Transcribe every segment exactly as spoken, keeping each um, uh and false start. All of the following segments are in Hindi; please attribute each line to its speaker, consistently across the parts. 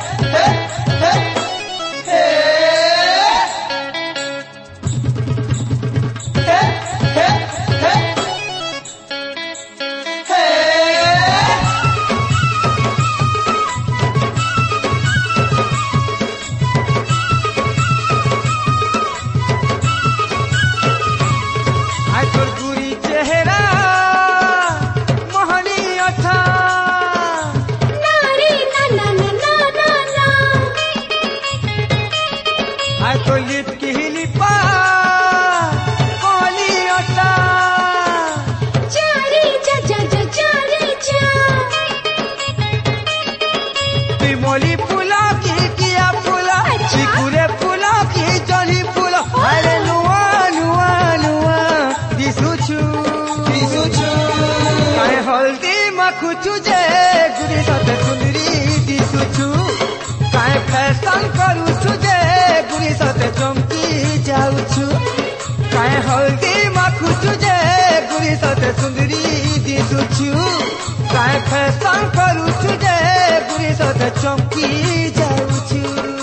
Speaker 1: मोली फूला की किया फूला चिकुरे फूला की जली फूला अरे नुआ नुआ नुआ दिसुछु दिसुछु काहे हल्दी माखुछु जे गुरी सते सुंदरी दिसुछु काहे फैशन करूछु जे गुरी सते चमकी जाउछु काहे हल्दी माखुछु जे गुरी सते सुंदरी दिसुछु काहे फैशन करूछु जे गुरी सते चमकी जाउछु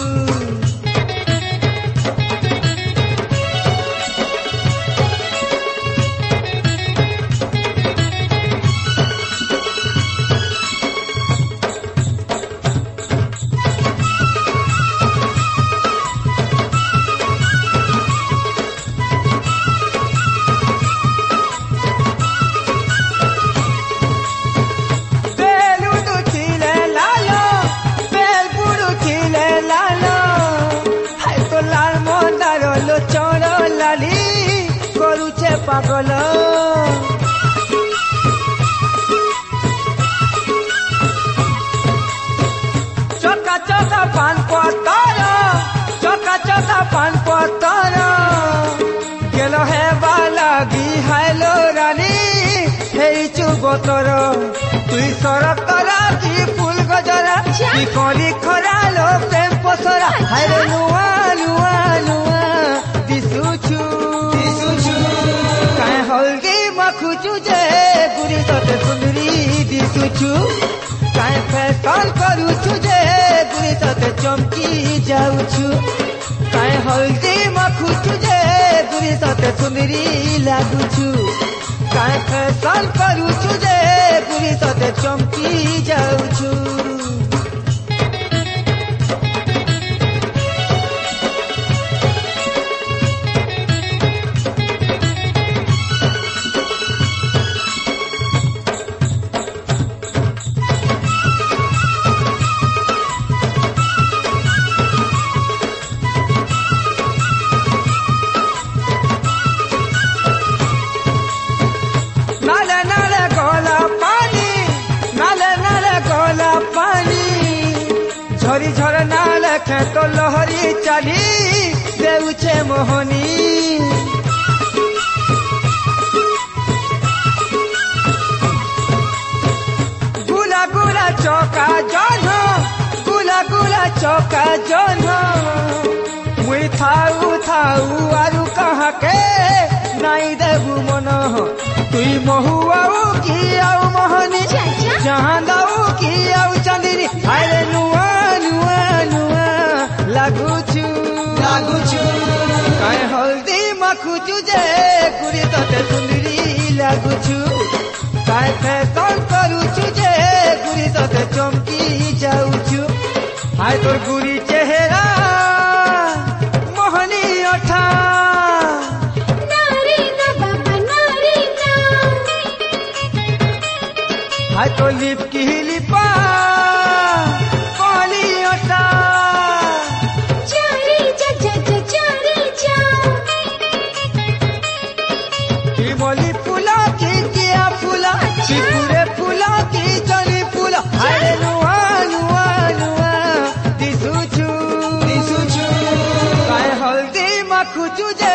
Speaker 1: पागल चका चका पान पतर चका चका पान पतर गेलो हे बालागी हाइलो रानी हे चुबतर तुई सरक तरा की फूल गजरा की कली खरालो प्रेम पसरा हाइरे नुआ नुआ नुआ दिसुछु हल्दी माखुछु जे गुरी सते सुंदरी दिसुछु काहे फैशन करूछु जे गुरी सते चमकी जाउछु काहे हल्दी माखुछु जे गुरी सते सुंदरी लागुछु काहे फैशन करूछु जे गुरी सते चमकी जाउछु झरी झरना लेखे तो लहरी चली देउछे मोहनी गुला गुला चौका जन गुला गुला चौका जन मुई थाऊ थाऊ आरु कहा के नाई देबु मन तुई महुआऊ की आऊ मोहनी जहाँ दाऊ की आऊ चंदनी अरे नुआ नुआ नुआ लागुछु लागुछु काहे हल्दी माखुछु जे गुरी सते सुंदरी लागुछु काहे फैशन करूछु जे गुरी सते चमकी जाउछु हाय तोर गुरी चेहरा मोहनी अठा
Speaker 2: नारी ना बाबा नारी ना
Speaker 1: हाय तो लिप की लिपा मोली फूला की किया फूला चिकुरे फूला की जली फूला अरे नुआ नुआ नुआ दिसुछु दिसुछु काहे हल्दी माखुछु जे